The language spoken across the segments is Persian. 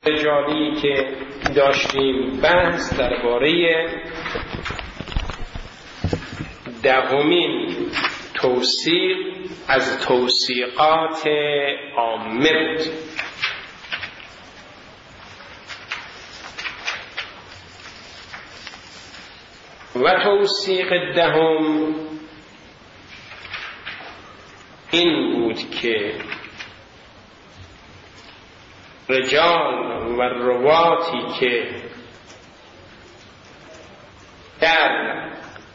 رجالی که داشتیم بحث درباره دهمین توصیق از توصیقات عامه بود. و توصیق دهم این بود که رجال و رواتی که در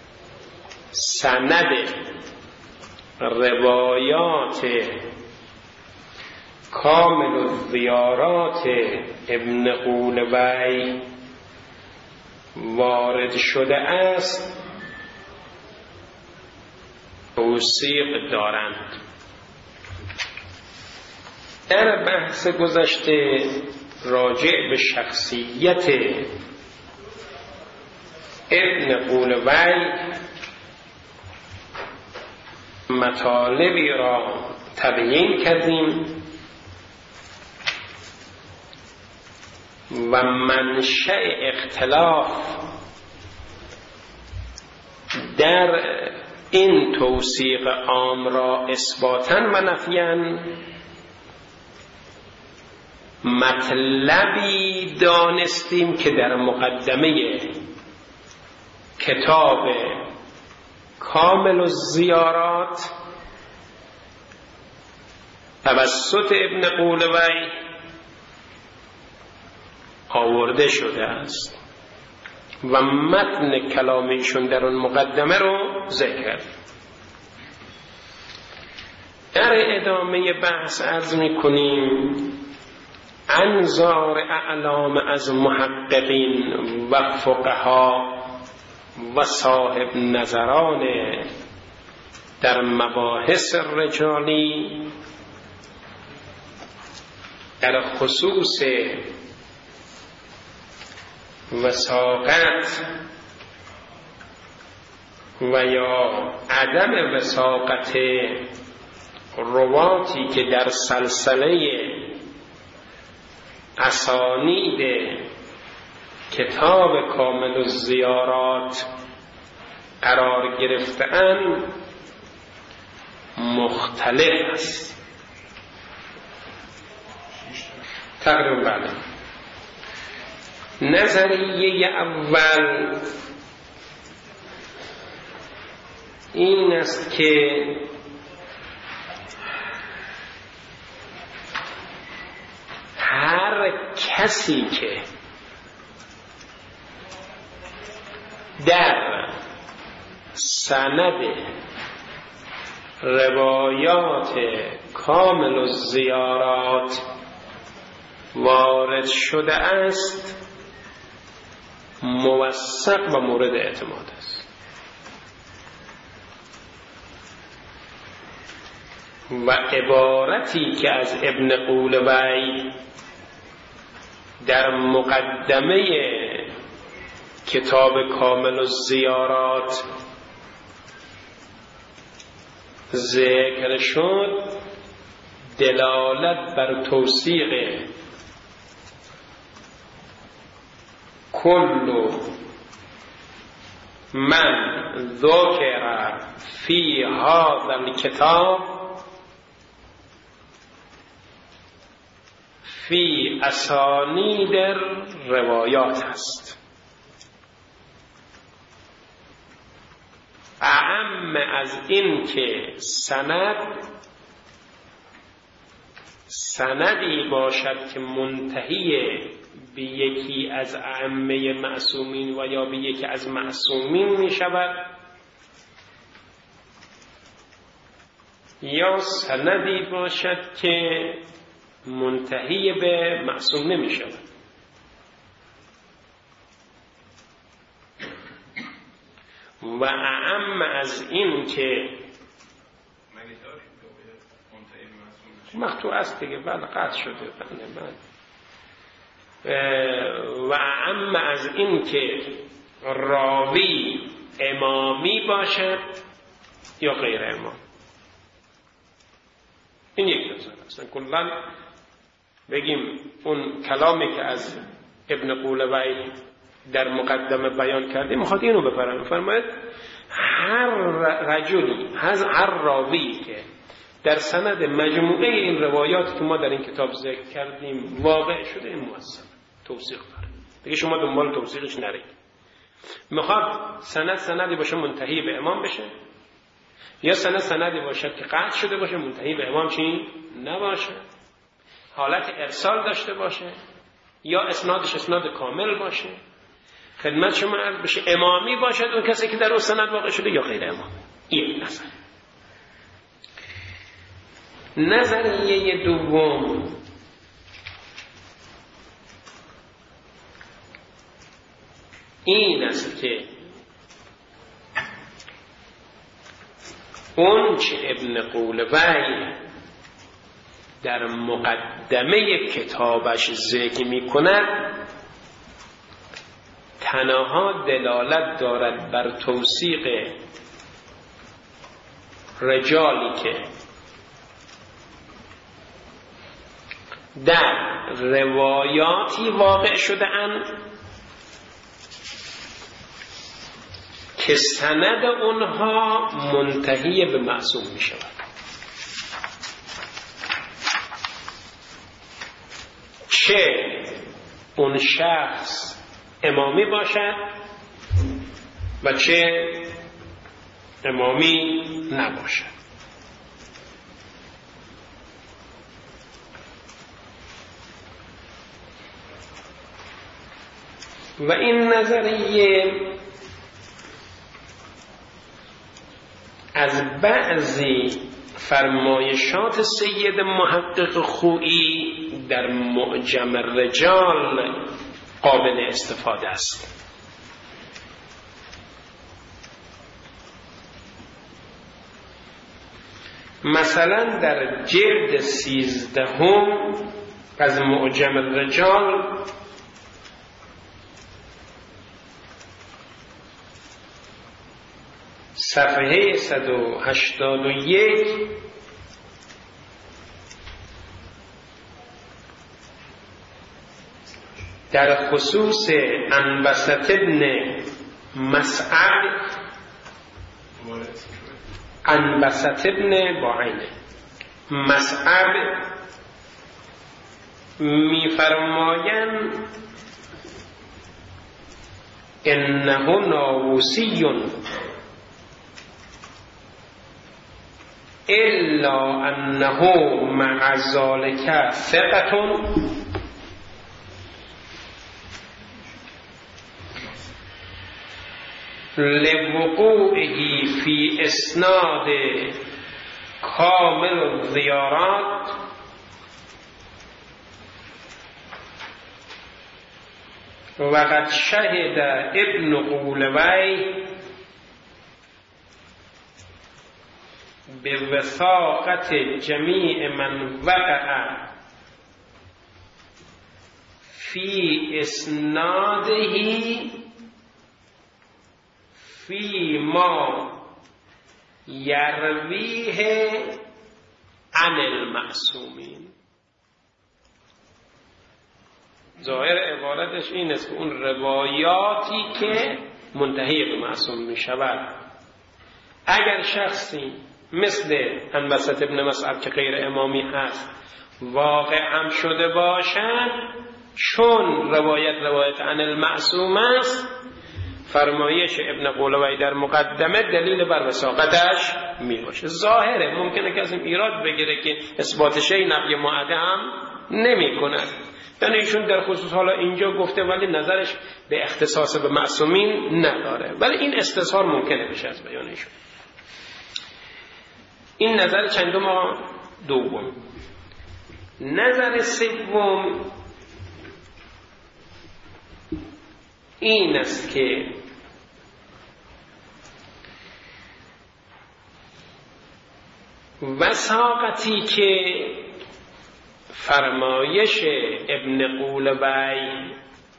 سند روایات کامل الزیارات ابن قولوی وارد شده است توصیق دارند. در بحث گذشته راجع به شخصیت ابن قولوی مطالبی را تبیین کردیم و منشأ اختلاف در این توصیق عام را اثباتاً و نفیاً مطلبی دانستیم که در مقدمه کتاب کامل الزیارات توسط ابن قولوی آورده شده است و متن کلامیشون در اون مقدمه رو ذکر کرد. در ادامه بحث عرض می‌کنیم انظار اعلام از محققین و فقها و صاحب نظران در مباحث رجالی در خصوص وثاقت و یا عدم وثاقت رواتی که در سلسله اسانید کتاب کامل الزیارات قرار گرفته‌اند مختلف است. تقریبا بله. نظریه اول این است که هر کسی که در سند روایات کامل الزیارات وارد شده است موثق و مورد اعتماد است و عبارتی که از ابن قولوی در مقدمه کتاب کامل الزیارات ذکر شد دلالت بر توثیق کل من ذکر فی هذا الکتاب فی اسانید روایات است. اعم از این که سندی باشد که منتهی به یکی از ائمه معصومین و یا به یکی از معصومین می شود یا سندی باشد که منتهی به معصوم نمی شود. و اعم از این که مقطوع است دیگه بله قطع شده بله. و اعم از این که راوی امامی باشد یا غیر امام. این یک نظر است. کلاً بگیم اون کلامی که از ابن قولوی در مقدمه بیان کرده میخواد اینو بفرماید، فرماید هر رجلی، هر راوی که در سند مجموعه این روایات که ما در این کتاب ذکر کردیم واقع شده، این موثق توثیق داره، دیگه شما دنبال توثیقش نرید. میخواد سندی باشه منتهی به امام بشه، یا سندی باشه که قطع شده باشه منتهی به امام چی نباشه، حالت ارسال داشته باشه، یا اسنادش اسناد کامل باشه، خدمت شما عرض بشه امامی باشد اون کسی که در اون سند واقع شده یا غیر امام. این نظریه دوم این است که اون چه ابن قولوی در مقدمه کتابش ذکر می کند تنها دلالت دارد بر توثیق رجالی که در روایاتی واقع شده اند که سند اونها منتهی به معصوم می شود، چه اون شخص امامی باشد و چه امامی نباشد. و این نظریه از بعضی فرمایشات سید محقق خویی در معجم الرجال قابل استفاده است. مثلا در جلد 13 از معجم الرجال صفحه 181 در خصوص انبسط ابن مسعد، انبسط ابن با عینه مسعد می‌فرمایند انه ناوسی الا انه مع ذلك ثقة لوقوعه في اسناد کامل الزیارات وقد شهد ابن قولوی بوثاقت جمیع من وقع فی اسناده فی ما یرویه عن المعصومین. ظاهر عبارتش این است که اون روایاتی که منتهی به معصوم می شود اگر شخصی مثل انبسط ابن مسعد که غیر امامی هست واقع هم شده باشد، چون روایت عن المعصوم است، فرمایش ابن قولوی در مقدمه دلیل بر وثاقتش می باشه. ظاهره ممکنه که از این ایراد بگیره که اثبات شیء نفی معده هم نمی کند، یعنی ایشون در خصوص حالا اینجا گفته ولی نظرش به اختصاص به معصومین نداره، ولی این استظهار ممکنه بشه از بیان ایشون. این نظر چندم دوم. نظر سوم این است که وثاقتی که فرمایش ابن قولوی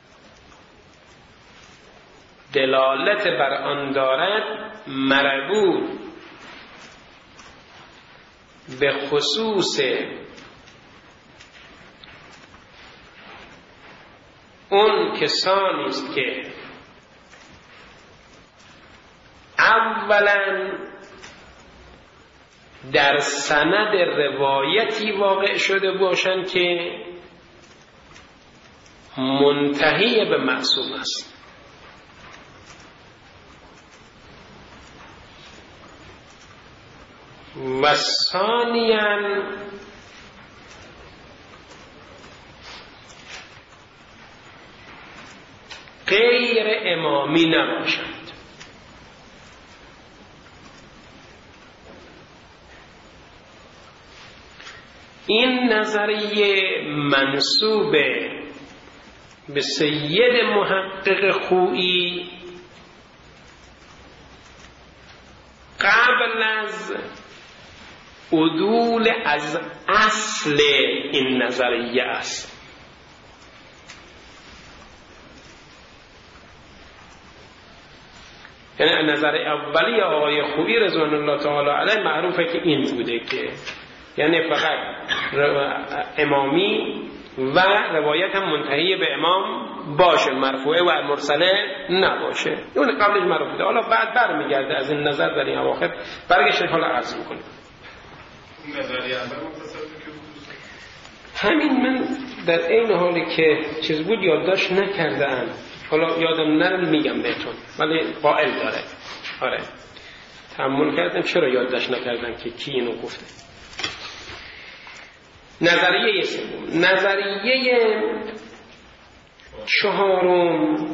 دلالت بر آن دارد مربوط به خصوص اون کسانی است که اولا در سند روایتی واقع شده باشند که منتهی به معصوم است و ثانیاً غیر امامی نباشند. این نظریه منسوب به سید محقق خویی قبل از عدول از اصل این نظریه است. یعنی نظر اولی آقای خویی رضوان الله تعالی علیه معروفه که این بوده که یعنی فقط امامی و روایت هم منتهی به امام باشه، مرفوعه و مرسله نباشه. اون قبلش معروف بوده. حالا بعد برمیگرده از این نظر در این اواخر برگشت حالا عرض میکنه. همین من در این حالی که چیز بود یادداشت نکردم، حالا یادم نره میگم بهتون، ولی قائل داره. آره تأمل کردم چرا یادداشت نکردم که کی اینو گفته. نظریه سوم، نظریه چهارم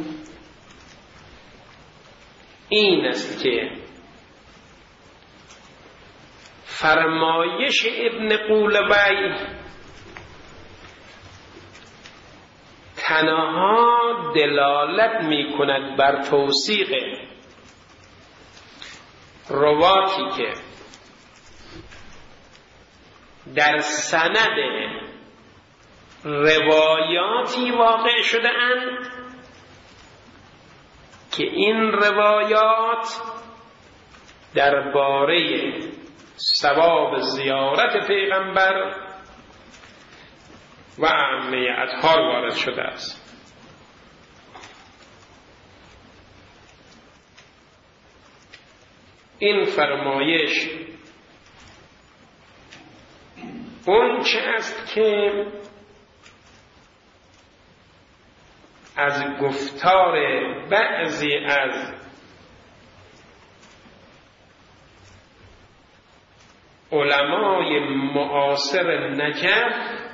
این است که فرمایش ابن قولبی تنها دلالت می کند بر توثیق رواتی که در سند روایاتی واقع شده اند که این روایات درباره ثواب زیارت پیغمبر و عامه اطهار وارد شده است. این فرمایش اون چه است که از گفتار بعضی از علمای معاصر نجف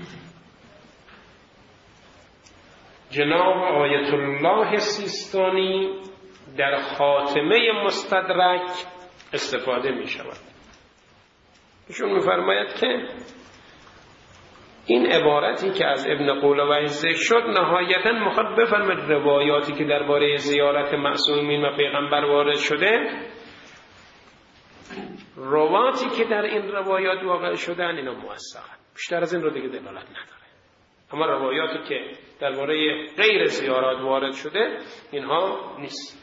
جناب آیت الله سیستانی در خاتمه مستدرک استفاده می شود. ایشون می‌فرماید که این عبارتی که از ابن قولبی ذکر شد نهایتاً می‌خواد بفرماید روایاتی که درباره زیارت معصومین و پیغمبر وارد شده، رواتی که در این روایات واقع شدن اینا موثقن، بیشتر از این رو دیگه دلالت نداره. اما روایاتی که درباره غیر زیارات وارد شده اینها نیست.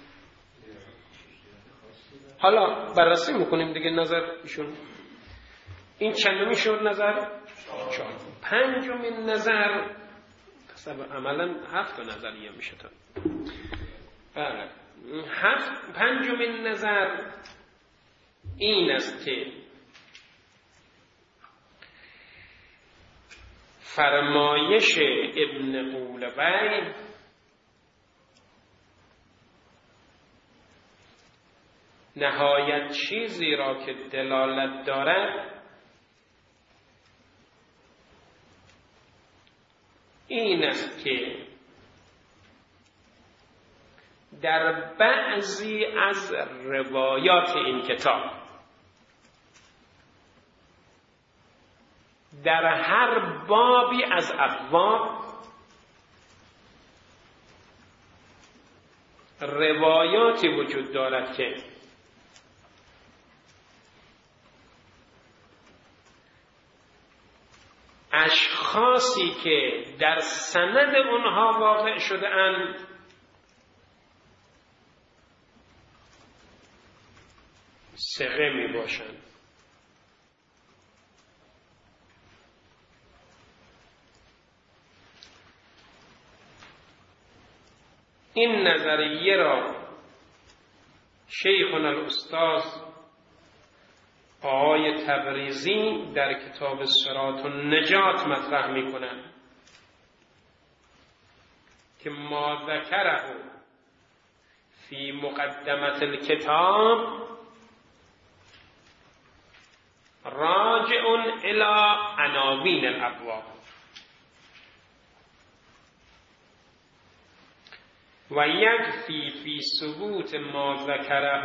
حالا بررسی میکنیم دیگه نظر ایشون. این چندمی شد نظر؟ چهار. پنجمین نظر عملا 7 نظریه میشه تا. بله. پنجمین نظر این است که فرمایش ابن قولبی نهایت چیزی را که دلالت دارد این است که در بعضی از روایات این کتاب در هر بابی از ابواب روایاتی وجود دارد که اشخاصی که در سند اونها واقع شده اند ثقه می باشند. این نظریه را شیخنا الاستاذ آقای تبریزی در کتاب صراط النجات مطرح می‌کنند که ما ذکره فی مقدمه الکتاب راجع الی عناوین الابواب و یکفی فی ثبوت ما ذکره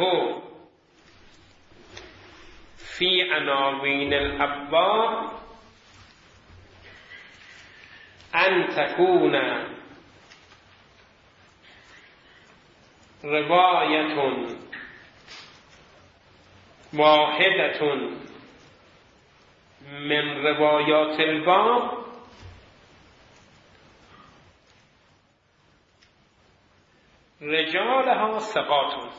فی عناوین الابواب ان تکون روایت واحدة من روایات الباب رجالها ثقات.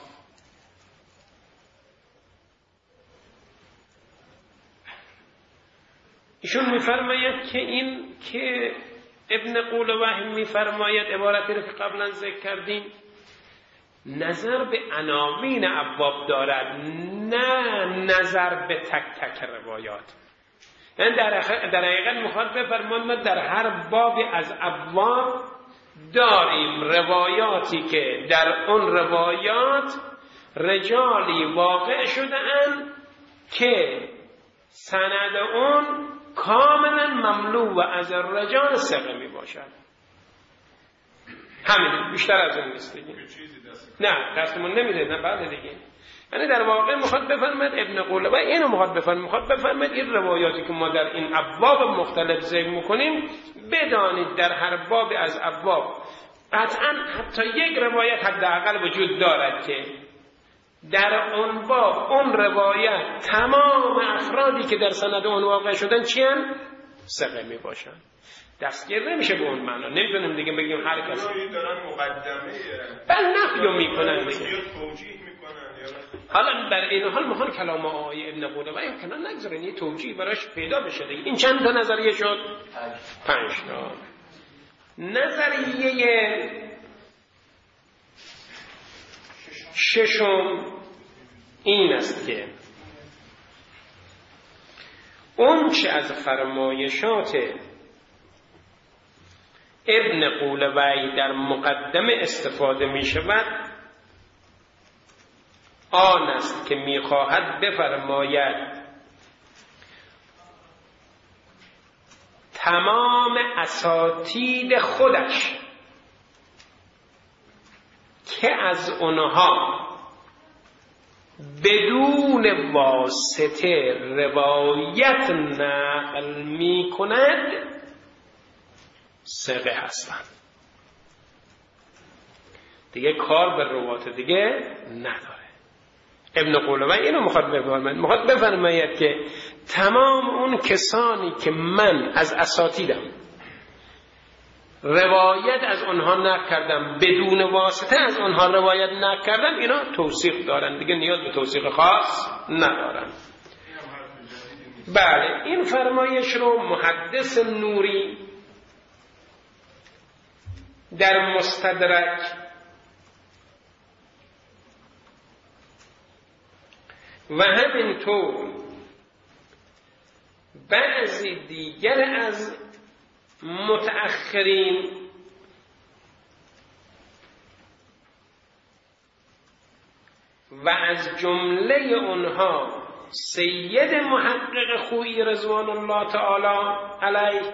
ایشون میفرماید که این که ابن قولویه میفرماید عبارتی رو که قبلا ذکر کردیم نظر به عناوین ابواب دارد، نه نظر به تک تک روایات. یعنی در حقیقت میخواد بفرماید ما در هر بابی از ابواب داریم روایاتی که در اون روایات رجالی واقع شده‌اند که سند اون کاملا مملو از رجال ثقه می باشد. همین، بیشتر از این نیست دیگه. نه دستمون نمیده، نه بعد دیگه. یعنی در واقع میخواد بفرماید ابن قولویه اینو میخواد بفرماید این روایاتی که ما در این ابواب مختلف ذکر میکنیم بدانید در هر باب از ابواب قطعا حتی یک روایت حداقل وجود دارد که در اون باب اون روایت تمام افرادی که در سند اون واقع شدن چیان؟ ثقه می باشن. دستگیر نمیشه به اون معنا. نمیتونیم دیگه بگیم هر کسی دارن مقدمه بل نفیو میکنن دیگه. توجیه میکنن. حالا در این حال میخوان کلام آقای ابن قولویه کنن نگذارن یه توجیه براش پیدا بشه دیگه. این چند تا نظریه شد؟ 5 تا. نظریه ششم این است که اون چه از فرمایشات ابن قولویه در مقدمه استفاده می شود آن است که می خواهد بفرماید تمام اساتید خودش که از اونها بدون واسطه روایت نقل می کند ثقه هستند. دیگه کار به روایت دیگه نداره. ابن قولویه اینو میخواد بفرماید که تمام اون کسانی که من از اساتیدم روایت از اونها نکردم بدون واسطه از اونها روایت نکردم اینا توثیق دارن دیگه نیاز به توثیق خاص ندارن. بله این فرمایش رو محدث نوری در مستدرک و همینطور بعضی دیگر از متأخرین و از جمله اونها سید محقق خویی رضوان الله تعالی علیه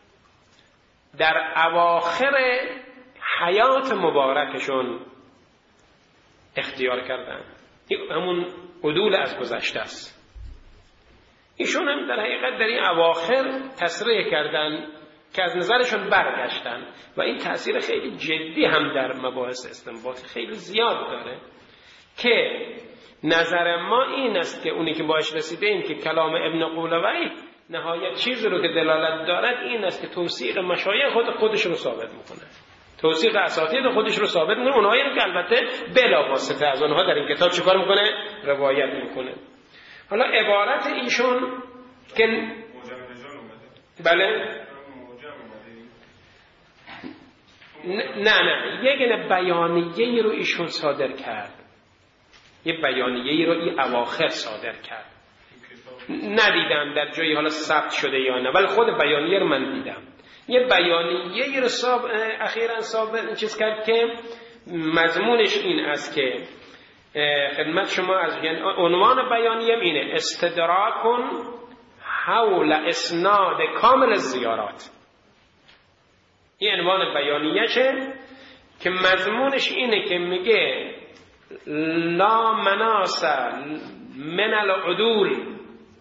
در اواخر حیات مبارکشون اختیار کردن. همون عدول از گذشته است. ایشون هم در حقیقت در این اواخر تصریح کردن که از نظرشون برگشتن و این تأثیر خیلی جدی هم در مباحث استنباط خیلی زیاد داره که نظر ما این است که اونی که باش رسیده این که کلام ابن قولویه نهایت چیزی رو که دلالت دارد این است که توثیق مشایخ خودش رو ثابت میکنه، توثیق اساتید خودش رو ثابت میکنه، اونهایی رو که البته بلا واسطه از اونها در این کتاب چیکار میکنه؟ روایت میکنه. حالا عبارت ایشون که بله نه یک بیانیه‌ای رو ایشون صادر کرد، یه بیانیه‌ای رو این اواخر صادر کرد. ندیدم در جایی حالا ثبت شده یا نه، ولی خود بیانیه رو من دیدم. یه بیانیه‌ای رو اخیراً ثابت چیز کرد که مضمونش این است که خدمت شما از عنوان بیانیه اینه: استدراکن حول اسناد کامل الزیارات. این عنوان بیانیه‌شه که مضمونش اینه که میگه لا مناس من العدول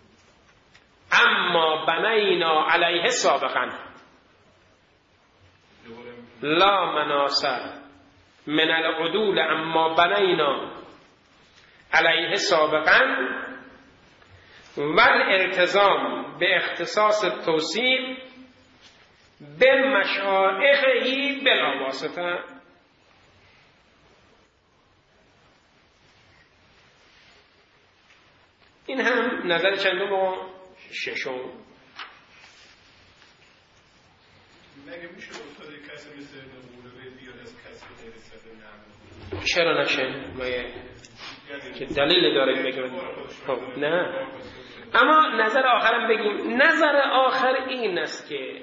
اما بنینا علیه سابقا. لا مناس من العدول اما بنینا علیه سابقا و الالتزام به اختصاص توصیف به مشایخی بلا واسطه. این هم نظر چندم و ششم. مگه میشه افتاده کسی مثل مولوی بیاد از کسی غیر صفر نعمل؟ چرا نشه؟ که دلیل داره بگم. خب نه، اما نظر آخرم بگیم. نظر آخر این است که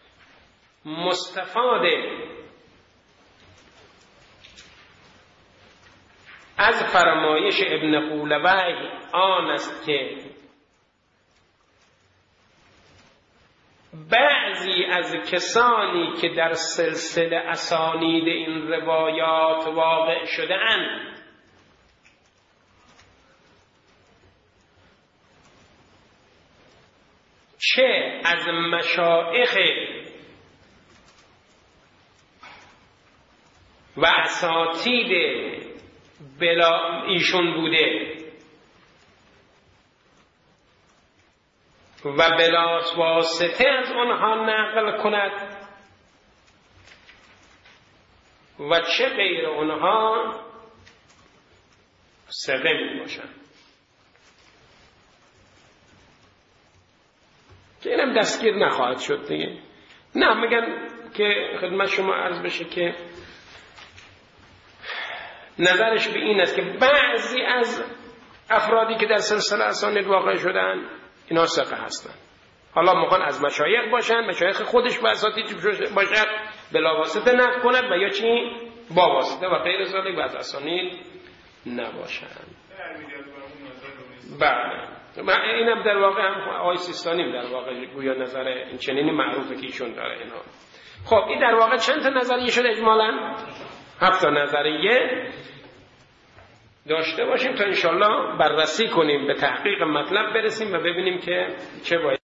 مستفاد از فرمایش ابن قولبی آن است که بعضی از کسانی که در سلسله اسانید این روایات واقع شده اند چه از مشایخ و اساتید بلا ایشون بوده و بلا واسطه از آنها نقل کند و چه غیر آنها ثقه می باشند، که اینم دستگیر نخواهد شد دیگه. نه، میگن که خدمت شما عرض بشه که نظرش به این است که بعضی از افرادی که در سلسله اسانید واقع شدن اینا ثقه هستن. حالا میخوان از مشایخ باشن، مشایخ خودش و اساتید باشد بلا واسطه نقل کند، و یا چی با واسطه و غیر ذالک و از اسانید نباشند. بله، اینم در واقع هم آقای سیستانی در واقع گویا نظر این چنینی معروفه که ایشون داره اینا. خب این در واقع چند تا نظریه شده اجمالاً؟ 7 تا نظریه داشته باشیم تا انشالله بررسی کنیم، به تحقیق مطلب برسیم و ببینیم که چه باید